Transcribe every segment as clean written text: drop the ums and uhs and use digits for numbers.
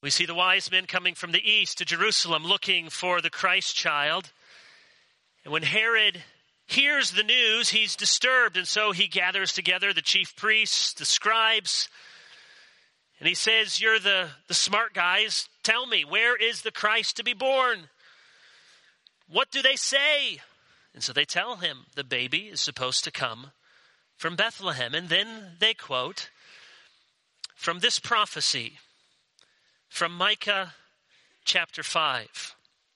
We see the wise men coming from the east to Jerusalem looking for the Christ child. And when Herod hears the news, he's disturbed. And so he gathers together the chief priests, the scribes. And he says, you're the smart guys. Tell me, where is the Christ to be born? What do they say? And so they tell him the baby is supposed to come from Bethlehem. And then they quote from this prophecy from Micah chapter 5.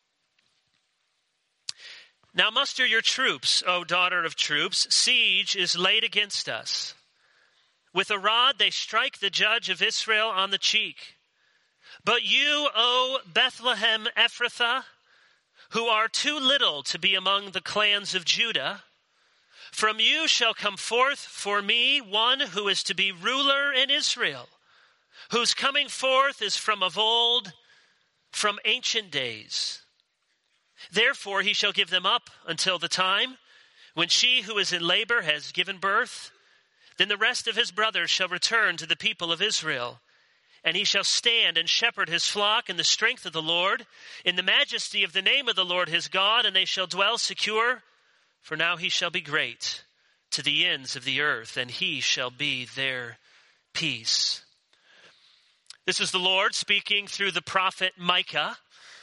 Now muster your troops, O daughter of troops. Siege is laid against us. With a rod they strike the judge of Israel on the cheek. But you, O Bethlehem Ephrathah, who are too little to be among the clans of Judah, from you shall come forth for me one who is to be ruler in Israel, whose coming forth is from of old, from ancient days. Therefore he shall give them up until the time when she who is in labor has given birth. Then the rest of his brothers shall return to the people of Israel, and he shall stand and shepherd his flock in the strength of the Lord, in the majesty of the name of the Lord his God, and they shall dwell secure. For now he shall be great to the ends of the earth, and he shall be their peace. This is the Lord speaking through the prophet Micah.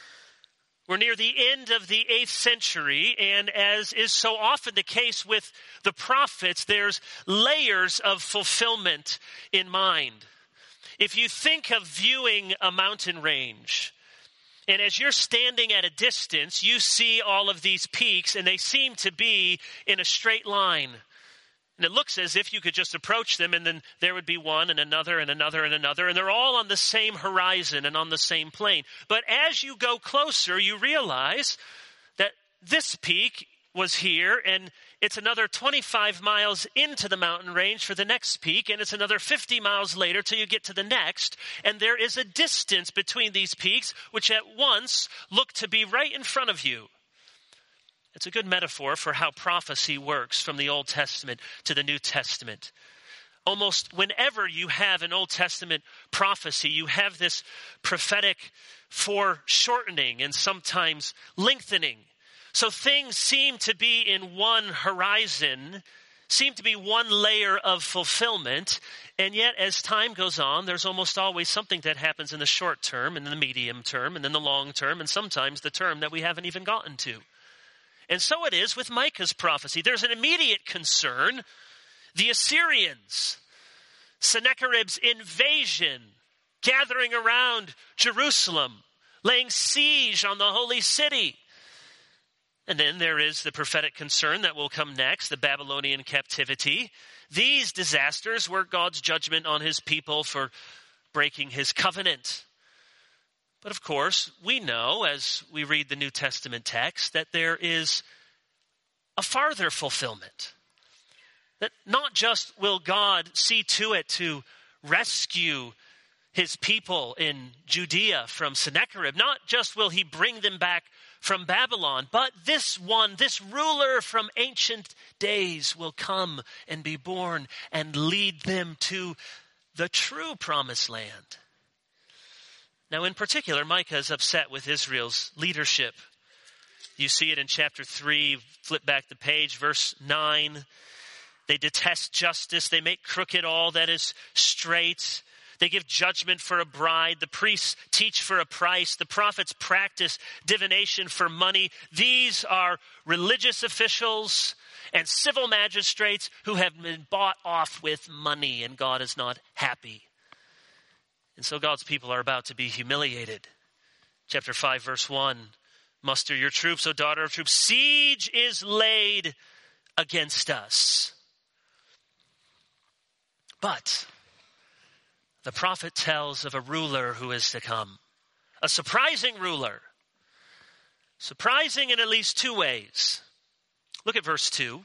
We're near the end of the 8th century, and as is so often the case with the prophets, there's layers of fulfillment in mind. If you think of viewing a mountain range, and as you're standing at a distance, you see all of these peaks, and they seem to be in a straight line. And it looks as if you could just approach them, and then there would be one and another and another and another, and they're all on the same horizon and on the same plane. But as you go closer, you realize that this peak was here, and it's another 25 miles into the mountain range for the next peak, and it's another 50 miles later till you get to the next. And there is a distance between these peaks, which at once look to be right in front of you. It's a good metaphor for how prophecy works from the Old Testament to the New Testament. Almost whenever you have an Old Testament prophecy, you have this prophetic foreshortening and sometimes lengthening. So things seem to be in one horizon, seem to be one layer of fulfillment, and yet as time goes on, there's almost always something that happens in the short term, and then the medium term, and then the long term, and sometimes the term that we haven't even gotten to. And so it is with Micah's prophecy. There's an immediate concern. The Assyrians, Sennacherib's invasion, gathering around Jerusalem, laying siege on the holy city. And then there is the prophetic concern that will come next, the Babylonian captivity. These disasters were God's judgment on his people for breaking his covenant. But of course, we know as we read the New Testament text that there is a farther fulfillment. That not just will God see to it to rescue his people in Judea from Sennacherib, not just will he bring them back from Babylon, but this one, this ruler from ancient days will come and be born and lead them to the true promised land. Now, in particular, Micah is upset with Israel's leadership. You see it in chapter 3, flip back the page, verse 9. They detest justice. They make crooked all that is straight. They give judgment for a bride. The priests teach for a price. The prophets practice divination for money. These are religious officials and civil magistrates who have been bought off with money, and God is not happy. And so God's people are about to be humiliated. Chapter 5, verse 1. Muster your troops, O daughter of troops. Siege is laid against us. But the prophet tells of a ruler who is to come. A surprising ruler. Surprising in at least two ways. Look at verse 2.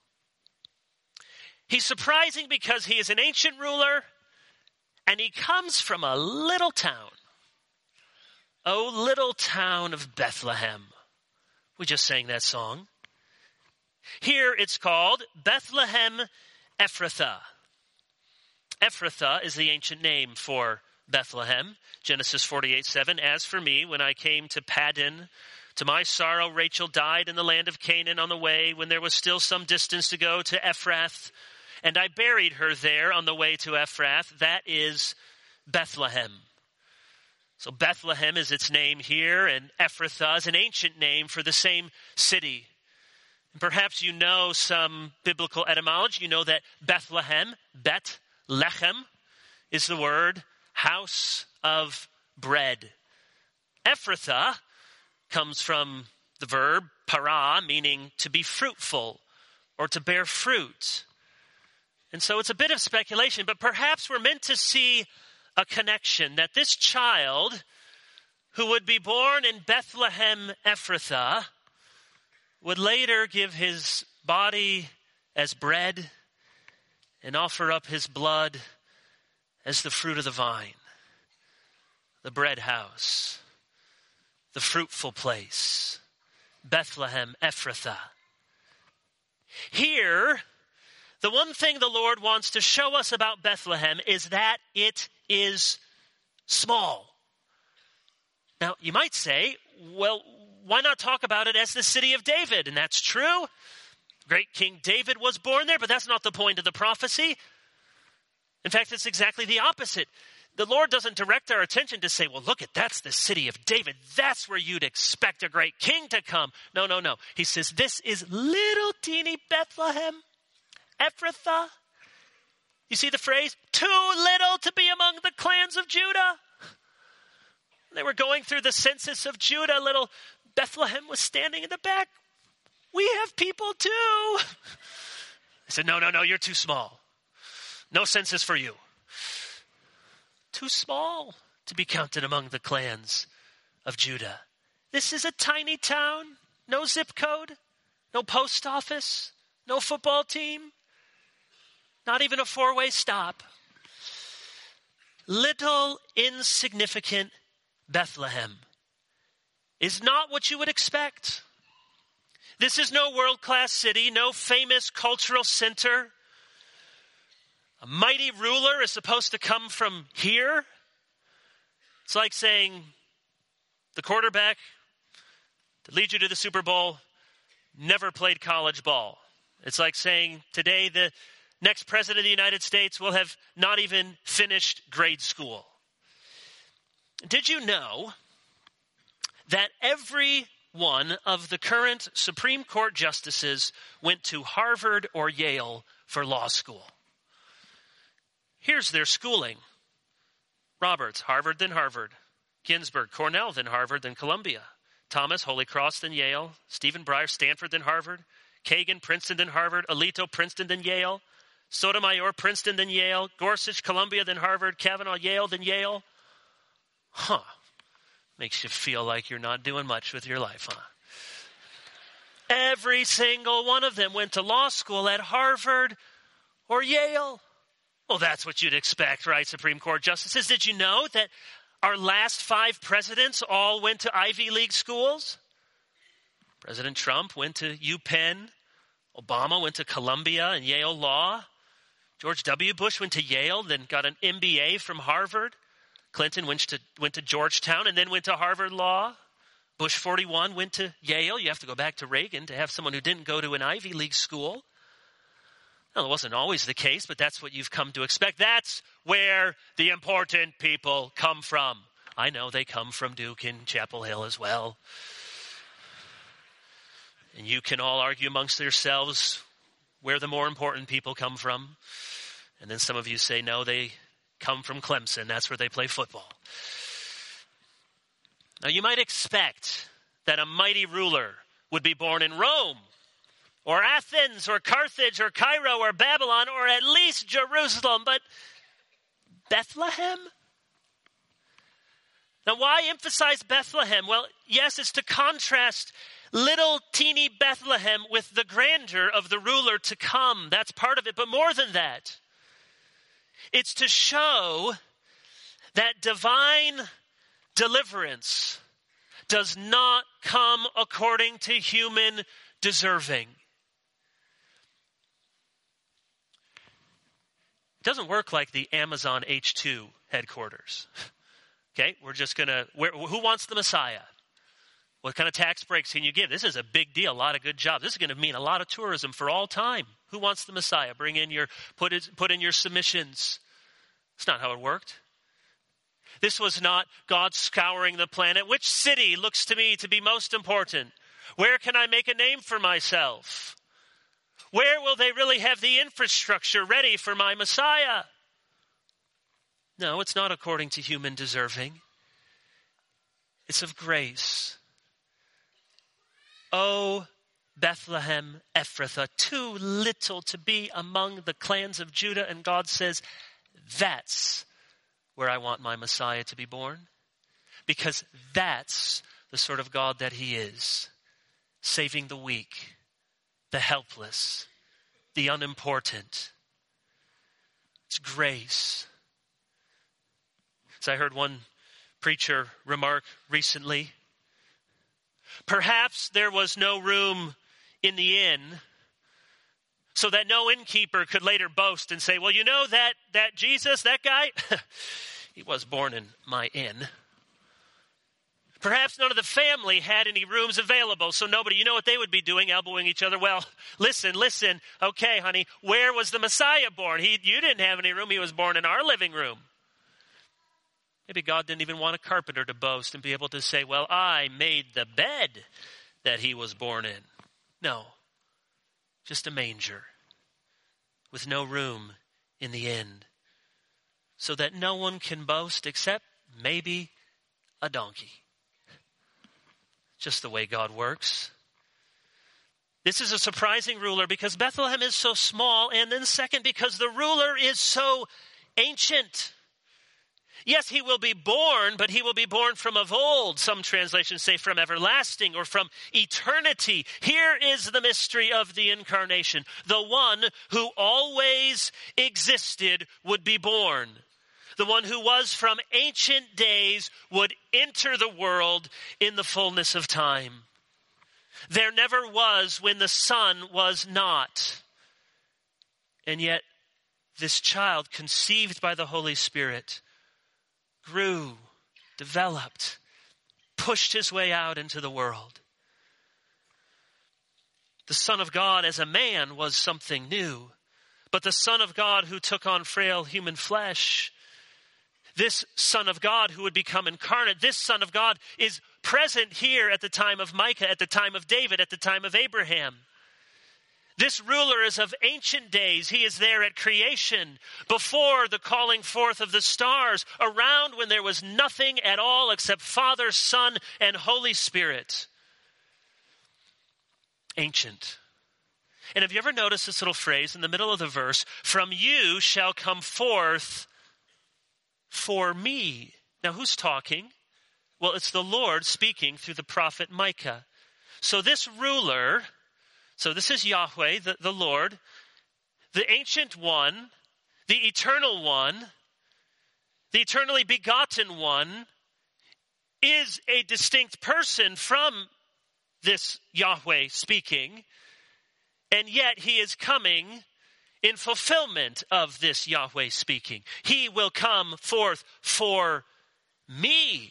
He's surprising because he is an ancient ruler, and he comes from a little town. Oh, little town of Bethlehem. We just sang that song. Here it's called Bethlehem Ephrathah. Ephrathah is the ancient name for Bethlehem. Genesis 48:7, as for me, when I came to Paddan, to my sorrow, Rachel died in the land of Canaan on the way when there was still some distance to go to Ephrath, and I buried her there on the way to Ephrath. That is Bethlehem. So Bethlehem is its name here, and Ephrathah is an ancient name for the same city. And perhaps you know some biblical etymology. You know that Bethlehem, Bet Lechem, is the word house of bread. Ephrathah comes from the verb para, meaning to be fruitful or to bear fruit. And so it's a bit of speculation, but perhaps we're meant to see a connection that this child who would be born in Bethlehem Ephrathah would later give his body as bread and offer up his blood as the fruit of the vine, the bread house, the fruitful place, Bethlehem Ephrathah. Here, the one thing the Lord wants to show us about Bethlehem is that it is small. Now, you might say, well, why not talk about it as the city of David? And that's true. Great King David was born there, but that's not the point of the prophecy. In fact, it's exactly the opposite. The Lord doesn't direct our attention to say, well, look that's the city of David. That's where you'd expect a great king to come. No. He says, this is little teeny Bethlehem, Ephrathah. You see the phrase, too little to be among the clans of Judah. They were going through the census of Judah. Little Bethlehem was standing in the back. We have people too. I said, no, you're too small. No census for you. Too small to be counted among the clans of Judah. This is a tiny town, no zip code, no post office, no football team, not even a four-way stop. Little insignificant Bethlehem is not what you would expect. This is no world-class city, no famous cultural center. A mighty ruler is supposed to come from here. It's like saying the quarterback that leads you to the Super Bowl never played college ball. It's like saying today the next president of the United States will have not even finished grade school. Did you know that every one of the current Supreme Court justices went to Harvard or Yale for law school? Here's their schooling. Roberts, Harvard, then Harvard. Ginsburg, Cornell, then Harvard, then Columbia. Thomas, Holy Cross, then Yale. Stephen Breyer, Stanford, then Harvard. Kagan, Princeton, then Harvard. Alito, Princeton, then Yale. Sotomayor, Princeton, then Yale. Gorsuch, Columbia, then Harvard. Kavanaugh, Yale, then Yale. Makes you feel like you're not doing much with your life, huh? Every single one of them went to law school at Harvard or Yale. Well, that's what you'd expect, right, Supreme Court justices? Did you know that our last 5 presidents all went to Ivy League schools? President Trump went to UPenn. Obama went to Columbia and Yale Law. George W. Bush went to Yale, then got an MBA from Harvard. Clinton went to Georgetown and then went to Harvard Law. Bush 41 went to Yale. You have to go back to Reagan to have someone who didn't go to an Ivy League school. Well, it wasn't always the case, but that's what you've come to expect. That's where the important people come from. I know they come from Duke and Chapel Hill as well. And you can all argue amongst yourselves where the more important people come from. And then some of you say, no, they come from Clemson. That's where they play football. Now, you might expect that a mighty ruler would be born in Rome, or Athens, or Carthage, or Cairo, or Babylon, or at least Jerusalem. But Bethlehem? Now, why emphasize Bethlehem? Well, yes, it's to contrast little teeny Bethlehem with the grandeur of the ruler to come. That's part of it. But more than that, it's to show that divine deliverance does not come according to human deserving. doesn't work like the Amazon H2 headquarters. Okay, we're just going to, who wants the Messiah? What kind of tax breaks can you give? This is a big deal, a lot of good jobs. This is going to mean a lot of tourism for all time. Who wants the Messiah? Put in your submissions. That's not how it worked. This was not God scouring the planet. Which city looks to me to be most important? Where can I make a name for myself? Where will they really have the infrastructure ready for my Messiah? No, it's not according to human deserving. It's of grace. O Bethlehem Ephrathah, too little to be among the clans of Judah. And God says, that's where I want my Messiah to be born. Because that's the sort of God that he is. Saving the weak, the helpless, the unimportant. It's grace. As I heard one preacher remark recently, perhaps there was no room in the inn so that no innkeeper could later boast and say, well, you know that Jesus, that guy, he was born in my inn. Perhaps none of the family had any rooms available, so nobody, you know what they would be doing, elbowing each other? Well, listen, okay, honey, where was the Messiah born? You didn't have any room, he was born in our living room. Maybe God didn't even want a carpenter to boast and be able to say, well, I made the bed that he was born in. No, just a manger with no room in the inn, so that no one can boast except maybe a donkey. Just the way God works. This is a surprising ruler because Bethlehem is so small, and then second, because the ruler is so ancient. Yes, he will be born, but he will be born from of old. Some translations say from everlasting or from eternity. Here is the mystery of the incarnation. The one who always existed would be born. The one who was from ancient days would enter the world in the fullness of time. There never was when the Son was not. And yet, this child, conceived by the Holy Spirit, grew, developed, pushed his way out into the world. The Son of God as a man was something new. But the Son of God who took on frail human flesh, this Son of God who would become incarnate, this Son of God is present here at the time of Micah, at the time of David, at the time of Abraham. This ruler is of ancient days. He is there at creation, before the calling forth of the stars, around when there was nothing at all except Father, Son, and Holy Spirit. Ancient. And have you ever noticed this little phrase in the middle of the verse? From you shall come forth for me. Now, who's talking? Well, it's the Lord speaking through the prophet Micah. So this ruler, so this is Yahweh, the Lord, the ancient one, the eternal one, the eternally begotten one, is a distinct person from this Yahweh speaking, and yet he is coming in fulfillment of this Yahweh speaking. He will come forth for me.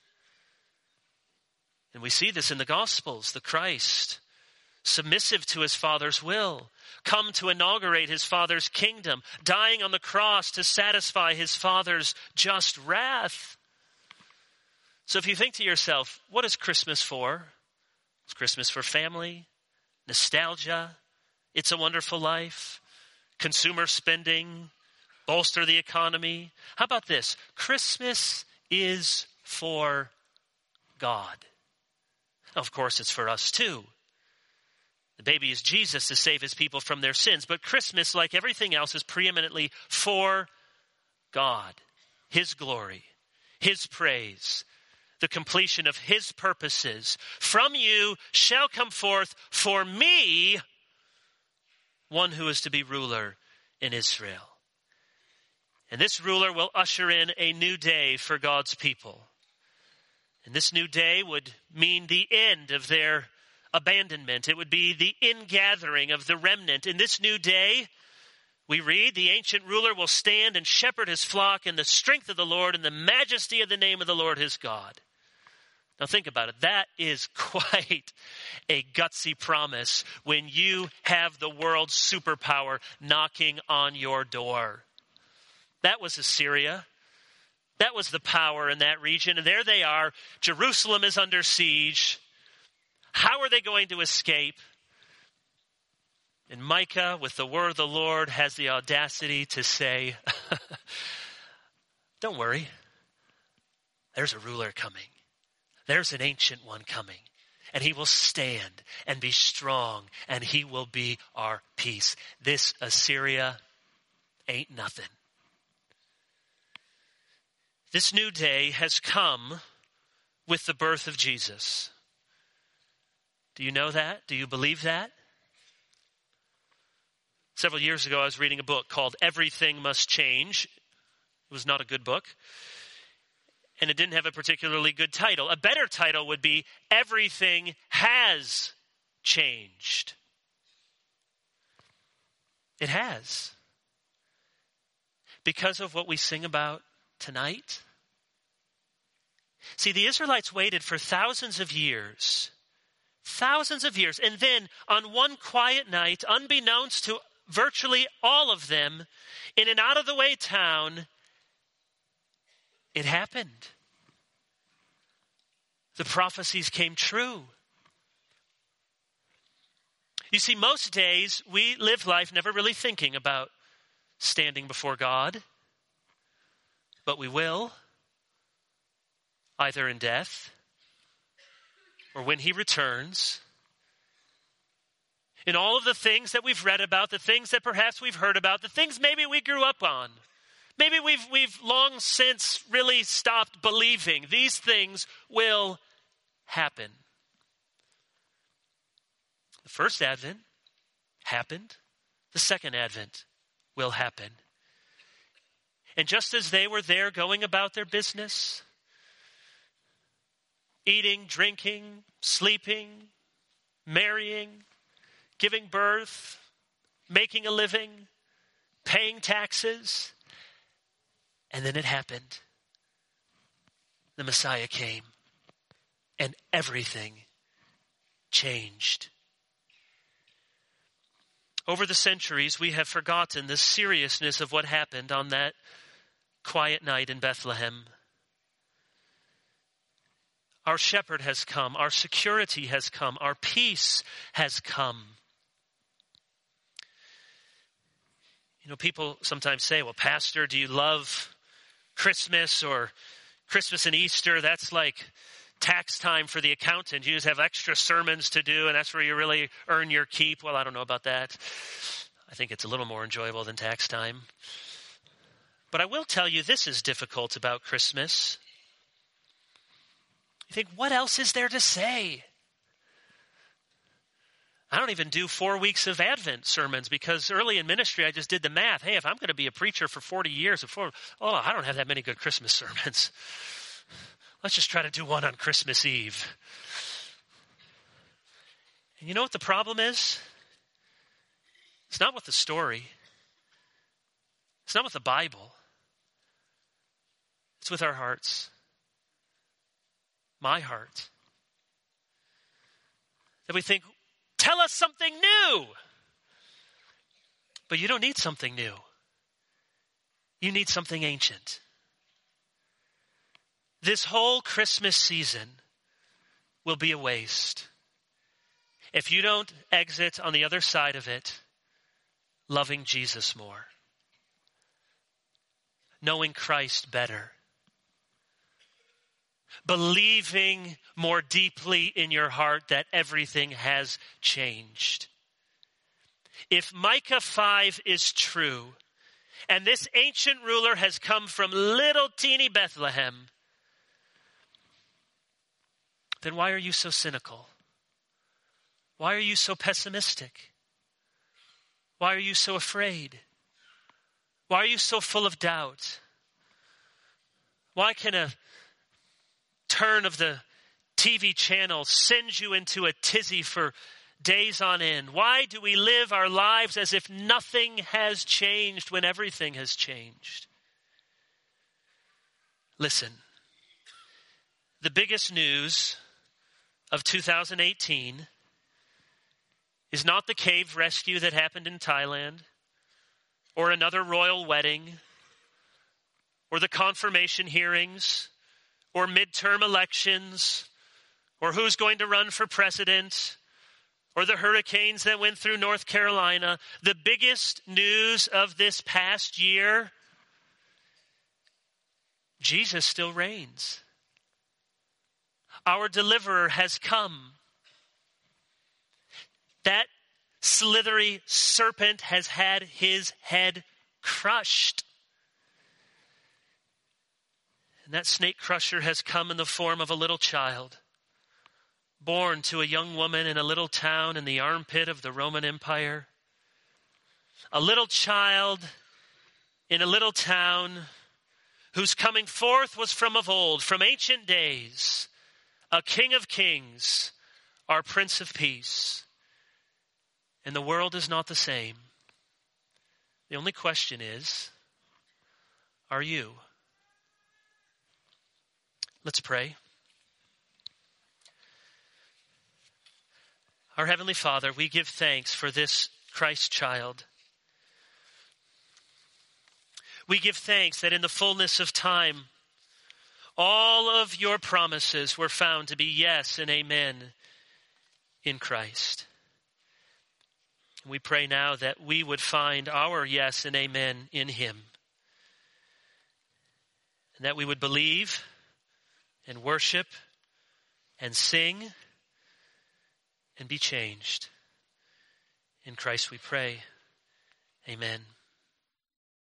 And we see this in the Gospels, the Christ, submissive to his Father's will, come to inaugurate his Father's kingdom, dying on the cross to satisfy his Father's just wrath. So if you think to yourself, what is Christmas for? It's Christmas for family, nostalgia, It's a Wonderful Life, consumer spending, bolster the economy. How about this? Christmas is for God. Of course, it's for us too. The baby is Jesus to save his people from their sins. But Christmas, like everything else, is preeminently for God, his glory, his praise, the completion of his purposes. From you shall come forth for me one who is to be ruler in Israel. And this ruler will usher in a new day for God's people. And this new day would mean the end of their abandonment. It would be the ingathering of the remnant. In this new day We read, the ancient ruler will stand and shepherd his flock in the strength of the Lord and the majesty of the name of the Lord his God. Now think about it. That is quite a gutsy promise when you have the world's superpower knocking on your door. That was Assyria. That was the power in that region. And there they are. Jerusalem is under siege. How are they going to escape? And Micah, with the word of the Lord, has the audacity to say, don't worry. There's a ruler coming. There's an ancient one coming. And he will stand and be strong. And he will be our peace. This Assyria ain't nothing. This new day has come with the birth of Jesus. Do you know that? Do you believe that? Several years ago, I was reading a book called Everything Must Change. It was not a good book. And it didn't have a particularly good title. A better title would be Everything Has Changed. It has. Because of what we sing about tonight. See, the Israelites waited for thousands of years. And then on one quiet night, unbeknownst to virtually all of them, in an out-of-the-way town, it happened. The prophecies came true. You see, most days we live life never really thinking about standing before God. But we will, either in death or when he returns. In all of the things that we've read about, the things that perhaps we've heard about, the things maybe we grew up on. Maybe we've long since really stopped believing. These things will happen. The first advent happened. The second advent will happen. And just as they were there going about their business, eating, drinking, sleeping, marrying, giving birth, making a living, paying taxes, and then it happened. The Messiah came, and everything changed. Over the centuries, we have forgotten the seriousness of what happened on that quiet night in Bethlehem. Our shepherd has come. Our security has come. Our peace has come. You know, people sometimes say, well, Pastor, do you love Christmas or Christmas and Easter? That's like tax time for the accountant. You just have extra sermons to do, and that's where you really earn your keep. Well, I don't know about that. I think it's a little more enjoyable than tax time. But I will tell you this is difficult about Christmas. You think, what else is there to say? I don't even do 4 weeks of Advent sermons because early in ministry I just did the math. Hey, if I'm going to be a preacher for 40 years, I don't have that many good Christmas sermons. Let's just try to do one on Christmas Eve. And you know what the problem is? It's not with the story. It's not with the Bible. It's with our hearts. My heart. That we think, tell us something new. But you don't need something new. You need something ancient. This whole Christmas season will be a waste if you don't exit on the other side of it loving Jesus more, knowing Christ better, believing more deeply in your heart that everything has changed. If Micah 5 is true, and this ancient ruler has come from little teeny Bethlehem, then why are you so cynical? Why are you so pessimistic? Why are you so afraid? Why are you so full of doubt? Why can a turn of the TV channel send you into a tizzy for days on end? Why do we live our lives as if nothing has changed when everything has changed? Listen, the biggest news of 2018 is not the cave rescue that happened in Thailand, or another royal wedding, or the confirmation hearings, or midterm elections, or who's going to run for president, or the hurricanes that went through North Carolina. The biggest news of this past year, Jesus still reigns. Our deliverer has come. That slithery serpent has had his head crushed. And that snake crusher has come in the form of a little child, born to a young woman in a little town in the armpit of the Roman Empire. A little child in a little town whose coming forth was from of old, from ancient days, a King of Kings, our Prince of Peace. And the world is not the same. The only question is, are you? Let's pray. Our Heavenly Father, we give thanks for this Christ child. We give thanks that in the fullness of time, all of your promises were found to be yes and amen in Christ. We pray now that we would find our yes and amen in him, and that we would believe and worship and sing and be changed. In Christ we pray. Amen.